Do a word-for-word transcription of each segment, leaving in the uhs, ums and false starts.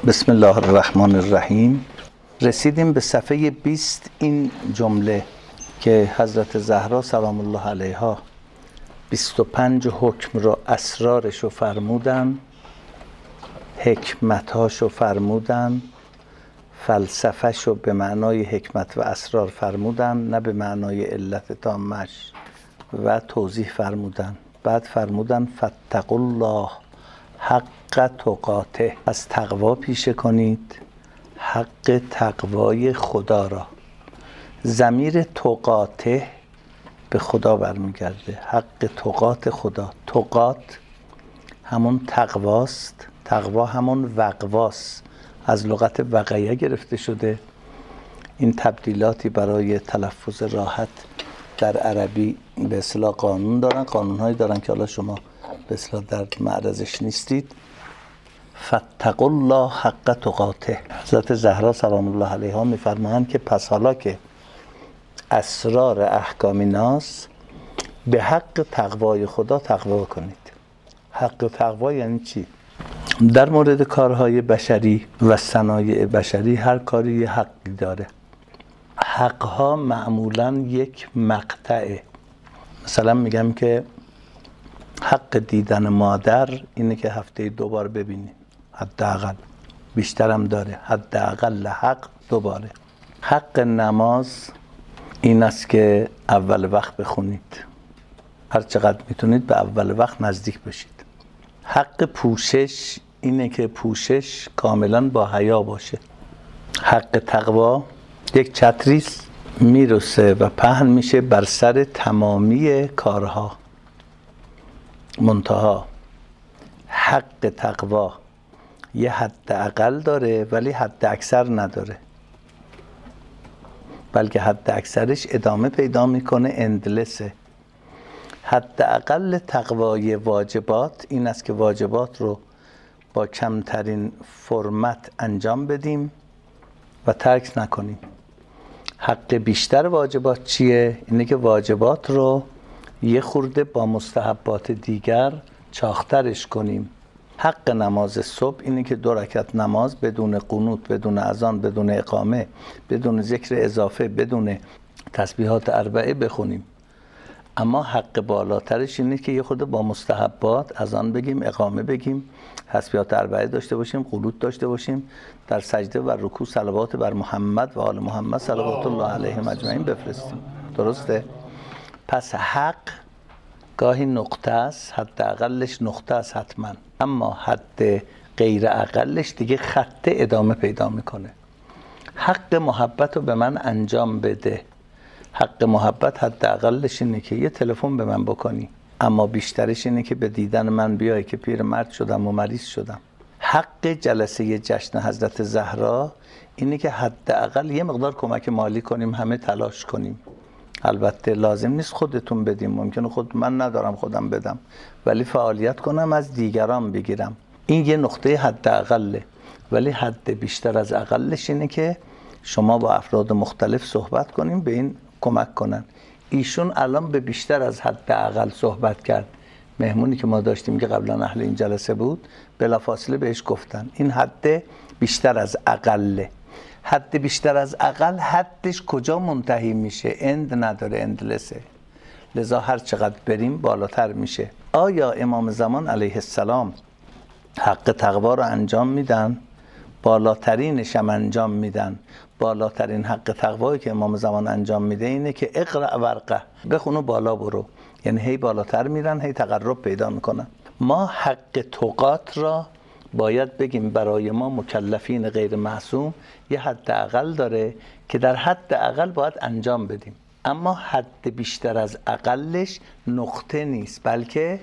بسم الله الرحمن الرحیم. رسیدیم به صفحه بیست. این جمله که حضرت زهرا سلام الله علیها بیست و پنج حکم رو، اسرارش رو فرمودن، حکمتهاش رو فرمودن، فلسفهش رو به معنای حکمت و اسرار فرمودن، نه به معنای علت تامش، و توضیح فرمودن. بعد فرمودن فاتقوا الله حق تقاته، از تقوا پیشه کنید حق تقوای خدا را. ضمیر تقاته به خدا برمیگرده، حق تقات خدا. تقات همون تقواست، تقوا همون وقواست، از لغت وقیه گرفته شده. این تبدیلاتی برای تلفظ راحت در عربی به اصطلاح قانون دارن، قانونهایی دارن که حالا شما به اصطلاح در معرضش نیستید. فاتقوا الله حق تقاته. حضرت زهرا سلام الله علیها میفرمایند که پس حالا که اسرار احکام ناس، به حق تقوای خدا تقوا کنید. حق تقوا یعنی چی؟ در مورد کارهای بشری و صنایع بشری هر کاری یه حقی داره. حقها معمولاً یک مقطعه. مثلا میگم که حق دیدن مادر اینه که هفته دو بار ببینی، حداقل. بیشترم داره، حداقل حق دو باره. حق نماز این است که اول وقت بخونید، هر چقدر میتونید به اول وقت نزدیک بشید. حق پوشش اینه که پوشش کاملا با حیا باشه. حق تقوا یک چتریست میرسه و پهن میشه بر سر تمامی کارها. منتها حق تقوا یه حد اقل داره ولی حد اکثر نداره، بلکه حد اکثرش ادامه پیدا میکنه، اندلسه. حد اقل تقوای واجبات این است که واجبات رو با کمترین فرمت انجام بدیم و ترک نکنیم. حق بیشتر واجبات چیه؟ اینه که واجبات رو یه خورده با مستحبات دیگر چاخترش کنیم. حق نماز صبح اینه که دو رکعت نماز بدون قنوت، بدون اذان، بدون اقامه، بدون ذکر اضافه، بدون تسبیحات اربعه بخونیم. اما حق بالاترش اینه که یه خورده با مستحبات اذان بگیم، اقامه بگیم، تسبیحات اربعه داشته باشیم، قنوت داشته باشیم، در سجده و رکوع صلوات بر محمد و آل محمد صلوات الله علیهم اجمعین بفرستیم. درسته؟ پس حق گاهی نقطه است، حد اقلش نقطه است حتما، اما حد غیر اقلش دیگه خط ادامه پیدا میکنه. حق محبت رو به من انجام بده. حق محبت حد اقلش اینه که یه تلفن به من بکنی، اما بیشترش اینه که به دیدن من بیای که پیرمرد شدم و مریض شدم. حق جلسه جشن حضرت زهرا اینه که حد اقل یه مقدار کمک مالی کنیم، همه تلاش کنیم. البته لازم نیست خودتون بدیم، ممکنه خود من ندارم خودم بدم، ولی فعالیت کنم از دیگران بگیرم. این یه نقطه حد اقله، ولی حد بیشتر از اقلش اینه که شما با افراد مختلف صحبت کنیم به این کمک کنن. ایشون الان به بیشتر از حد اقل صحبت کرد. مهمونی که ما داشتیم که قبلا اهل این جلسه بود، بلافاصله بهش گفتن این حد بیشتر از اقله. حد بیشتر از اقل حدش کجا منتهی میشه؟ اند نداره، اندلسه. لذا هر چقدر بریم بالاتر میشه. آیا امام زمان علیه السلام حق تقوا رو انجام میدن؟ بالاترینش هم انجام میدن. بالاترین حق تقوایی که امام زمان انجام میده اینه که اقرأ ورقه، بخونو بالا برو. یعنی هی بالاتر میرن، هی تقرب پیدا میکنن. ما حق تقات را باید بگیم برای ما مکلفین غیر معصوم یه حد اقل داره که در حد اقل باید انجام بدیم، اما حد بیشتر از اقلش نقطه نیست بلکه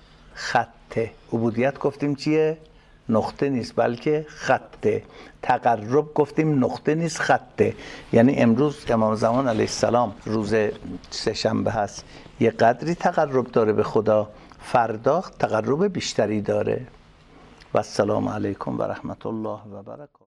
خطه. عبودیت گفتیم چیه؟ نقطه نیست بلکه خطه. تقرب گفتیم نقطه نیست، خطه. یعنی امروز امام زمان علیه السلام روز سه‌شنبه هست، یه قدری تقرب داره به خدا، فردا تقرب بیشتری داره. و السلام علیکم و رحمت الله و برکاته.